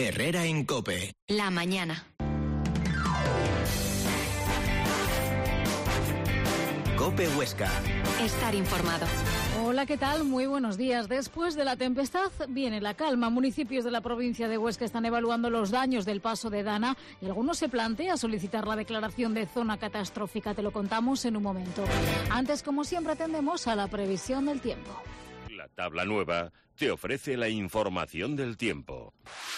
Herrera en COPE. La mañana. COPE Huesca. Estar informado. Hola, ¿qué tal? Muy buenos días. Después de la tempestad viene la calma. Municipios de la provincia de Huesca están evaluando los daños del paso de Dana y algunos se plantea solicitar la declaración de zona catastrófica. Te lo contamos en un momento. Antes, como siempre, atendemos a la previsión del tiempo. La tabla nueva te ofrece la información del tiempo.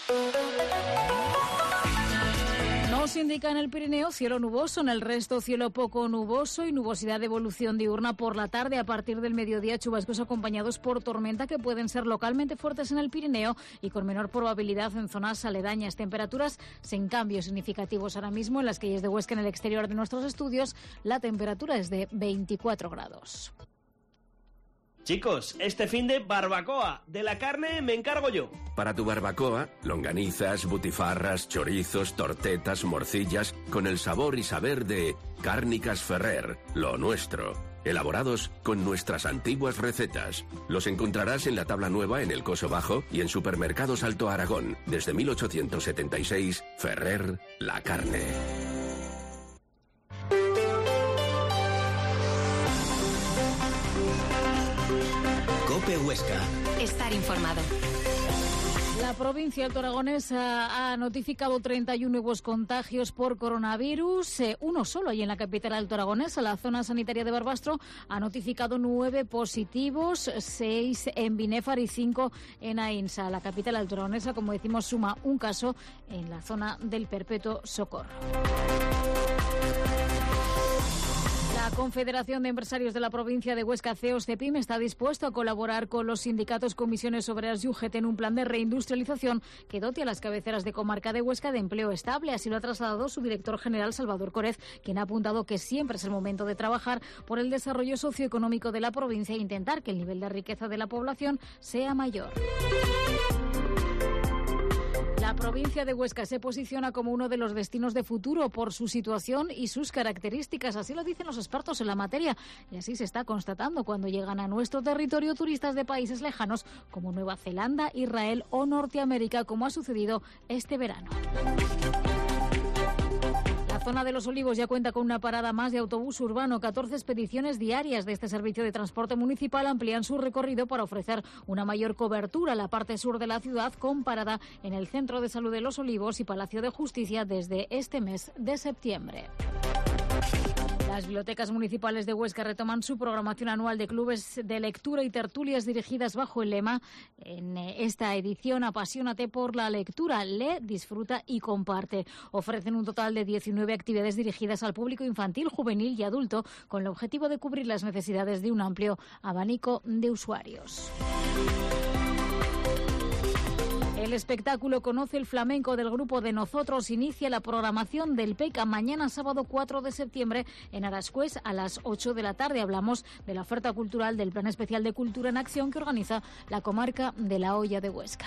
Nos indica en el Pirineo cielo nuboso, en el resto cielo poco nuboso y nubosidad de evolución diurna por la tarde. A partir del mediodía, chubascos acompañados por tormenta que pueden ser localmente fuertes en el Pirineo y con menor probabilidad en zonas aledañas. Temperaturas sin cambios significativos ahora mismo en las calles de Huesca. En el exterior de nuestros estudios la temperatura es de 24 grados. Chicos, este finde barbacoa. De la carne me encargo yo. Para tu barbacoa, longanizas, butifarras, chorizos, tortetas, morcillas, con el sabor y saber de Cárnicas Ferrer, lo nuestro. Elaborados con nuestras antiguas recetas. Los encontrarás en la tabla nueva en el Coso Bajo y en Supermercados Alto Aragón. Desde 1876, Ferrer, la carne. COPE Huesca. Estar informado. La provincia de Alto Aragonés ha notificado 31 nuevos contagios por coronavirus, uno solo ahí en la capital Alto Aragonesa. La zona sanitaria de Barbastro ha notificado 9 positivos, 6 en Binéfar y 5 en Aínsa. La capital Alto Aragonesa, como decimos, suma un caso en la zona del Perpetuo Socorro. La Confederación de Empresarios de la provincia de Huesca, CEOS-CEPIM, está dispuesto a colaborar con los sindicatos, comisiones obreras y UGT en un plan de reindustrialización que dote a las cabeceras de comarca de Huesca de empleo estable. Así lo ha trasladado su director general, Salvador Córez, quien ha apuntado que siempre es el momento de trabajar por el desarrollo socioeconómico de la provincia e intentar que el nivel de riqueza de la población sea mayor. La provincia de Huesca se posiciona como uno de los destinos de futuro por su situación y sus características. Así lo dicen los expertos en la materia. Y así se está constatando cuando llegan a nuestro territorio turistas de países lejanos como Nueva Zelanda, Israel o Norteamérica, como ha sucedido este verano. La zona de Los Olivos ya cuenta con una parada más de autobús urbano. 14 expediciones diarias de este servicio de transporte municipal amplían su recorrido para ofrecer una mayor cobertura a la parte sur de la ciudad, con parada en el Centro de Salud de Los Olivos y Palacio de Justicia desde este mes de septiembre. Las bibliotecas municipales de Huesca retoman su programación anual de clubes de lectura y tertulias dirigidas bajo el lema, en esta edición, Apasionate por la lectura, lee, disfruta y comparte. Ofrecen un total de 19 actividades dirigidas al público infantil, juvenil y adulto, con el objetivo de cubrir las necesidades de un amplio abanico de usuarios. El espectáculo Conoce el Flamenco del grupo de Nosotros inicia la programación del PECA mañana sábado 4 de septiembre en Arascués a las 8 de la tarde. Hablamos de la oferta cultural del Plan Especial de Cultura en Acción que organiza la comarca de La Hoya de Huesca.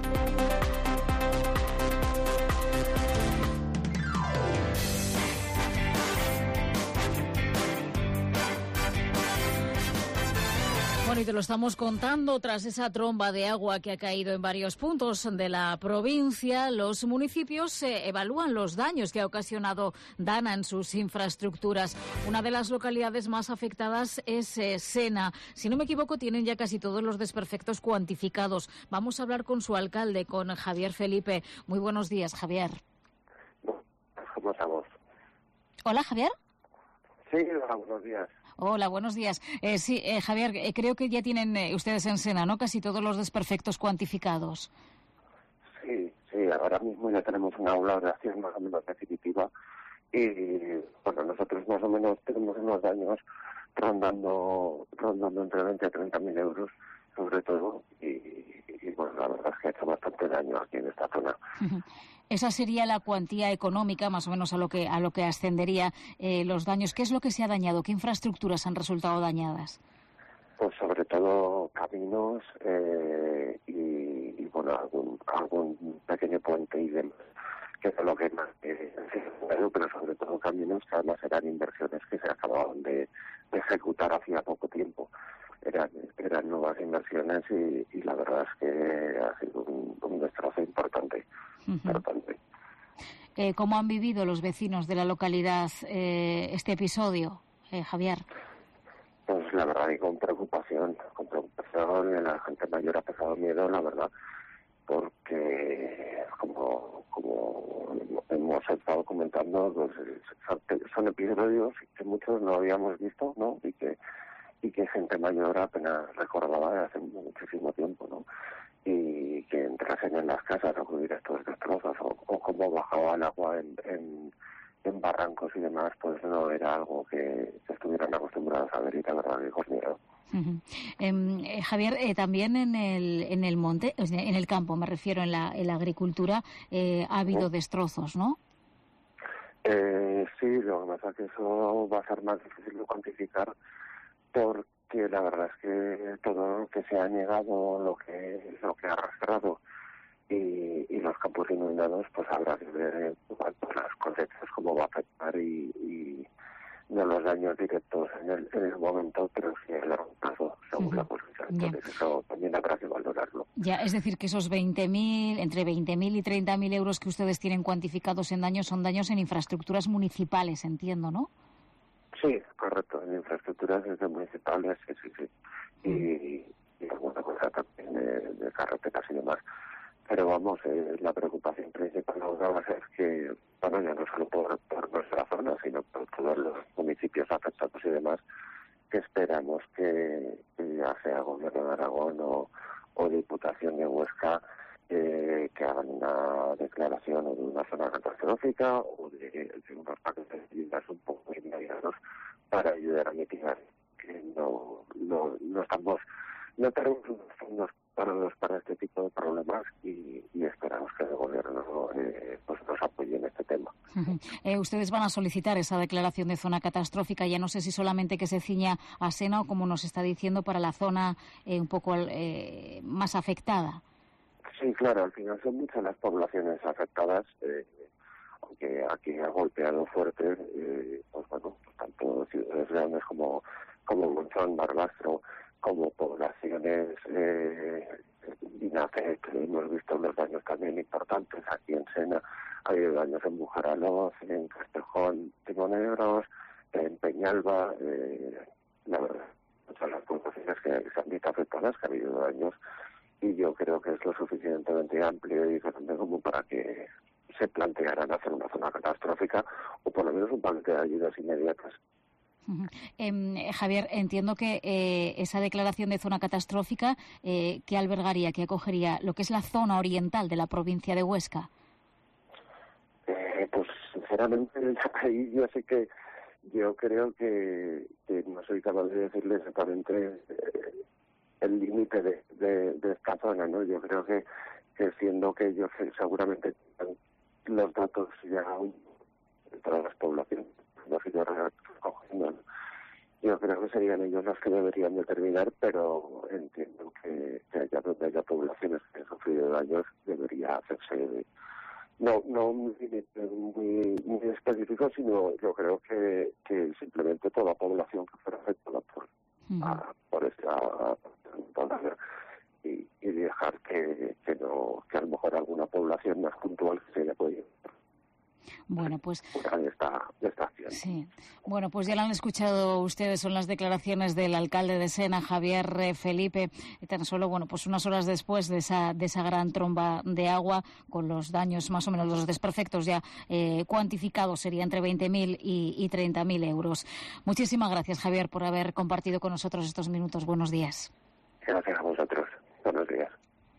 Bueno, y te lo estamos contando tras esa tromba de agua que ha caído en varios puntos de la provincia. Los municipios evalúan los daños que ha ocasionado Dana en sus infraestructuras. Una de las localidades más afectadas es Sena. Si no me equivoco, tienen ya casi todos los desperfectos cuantificados. Vamos a hablar con su alcalde, con Javier Felipe. Muy buenos días, Javier. ¿Cómo estamos? Hola, Javier. Sí, hola, buenos días. Hola, buenos días. Sí, Javier, creo que ya tienen ustedes en Sena, ¿no?, casi todos los desperfectos cuantificados. Sí, ahora mismo ya tenemos una valoración más o menos definitiva y, bueno, nosotros más o menos tenemos unos daños rondando entre 20 y 30.000 euros, sobre todo, y bueno, la verdad es que ha hecho bastante daño aquí en esta zona. Esa sería la cuantía económica, más o menos a lo que ascendería los daños. ¿Qué es lo que se ha dañado? ¿Qué infraestructuras han resultado dañadas? Pues sobre todo caminos y bueno, algún pequeño puente y demás, que es lo que más pero sobre todo caminos que además eran inversiones que se acababan de ejecutar hacía poco tiempo. Eran nuevas inversiones y la verdad es que ha sido un destrozo importante. tratante. ¿Cómo han vivido los vecinos de la localidad este episodio, Javier? Pues la verdad, y con preocupación, la gente mayor ha pasado miedo, la verdad, porque como hemos estado comentando, pues, son episodios que muchos no habíamos visto, ¿no? Y que gente mayor apenas recordaba de hace muchísimo tiempo, ¿no? Y que entrasen en las casas a acudir a estos destrozos, o cómo bajaba el agua en barrancos y demás, pues no era algo que estuvieran acostumbrados a ver, y la verdad que con miedo. Javier, también en el monte, en el campo, me refiero, en la agricultura, ha habido destrozos, ¿no? Sí, lo que pasa es que eso va a ser más difícil de cuantificar, porque la verdad es que todo lo que se ha negado, lo que ha arrastrado y los campos inundados, pues habrá que ver las cosechas, cómo va a afectar y no los daños directos en el momento, pero sí a largo plazo, según la cosecha. Entonces eso también habrá que valorarlo. Ya, es decir, que esos 20.000, entre 20.000 y 30.000 euros que ustedes tienen cuantificados en daños son daños en infraestructuras municipales, entiendo, ¿no? Sí, correcto, en infraestructuras municipales, sí. Y alguna cosa también de carreteras y demás. Pero vamos, la preocupación principal ahora va a ser que, bueno, ya no solo por nuestra zona, sino por todos los municipios afectados y demás, que esperamos que ya sea Gobierno de Aragón o Diputación de Huesca, que hagan una declaración o de una zona catastrófica o de unos paquetes de ayudas un poco inmediatos para ayudar a mitigar que no tenemos unos fondos para este tipo de problemas y esperamos que el Gobierno pues nos apoye en este tema. Ustedes van a solicitar esa declaración de zona catastrófica, ya no sé si solamente que se ciña a Sena o, como nos está diciendo, para la zona un poco más afectada. Sí, claro, al final son muchas las poblaciones afectadas, aunque aquí ha golpeado fuerte, pues bueno, tanto ciudades grandes como Monzón, Barbastro, como poblaciones Vinace, que hemos visto los daños también importantes. Aquí en Sena ha habido daños en Bujaraloz, en Castejón, Timonegros, en Peñalba, la verdad, muchas las poblaciones que se han visto afectadas, que ha habido daños, y yo creo que es lo suficientemente amplio y grande como para que se plantearan hacer una zona catastrófica o por lo menos un paquete de ayudas inmediatas. Javier, entiendo que esa declaración de zona catastrófica, ¿qué albergaría, qué acogería lo que es la zona oriental de la provincia de Huesca? Pues sinceramente ahí yo sé que yo creo que no soy capaz de decirle exactamente el límite de esta zona, ¿no? Yo creo que siendo que ellos seguramente los datos ya de todas las poblaciones, los que yo recogiendo, ¿no? Yo creo que serían ellos los que deberían determinar, pero entiendo que allá donde haya poblaciones que han sufrido daños debería hacerse no un límite muy específico, sino yo creo que simplemente toda población que fuera afectada por esta zona y dejar que a lo mejor alguna población más puntual que se haya podido. Bueno, pues esta acción. Sí. Bueno, pues ya lo han escuchado ustedes, son las declaraciones del alcalde de Sena, Javier Felipe, tan solo, bueno, pues unas horas después de esa gran tromba de agua, con los daños, más o menos los desperfectos ya cuantificados, sería entre 20.000 y 30.000 euros. Muchísimas gracias, Javier, por haber compartido con nosotros estos minutos. Buenos días. Gracias a vosotros. Buenos días.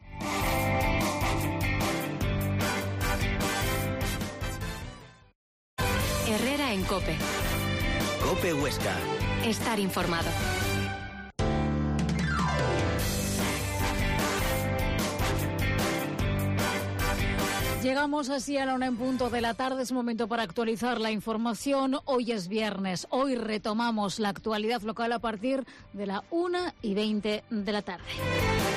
Herrera en COPE. COPE Huesca. Estar informado. Llegamos así a la 1:00 de la tarde. Es momento para actualizar la información. Hoy es viernes. Hoy retomamos la actualidad local a partir de la 1:20 de la tarde.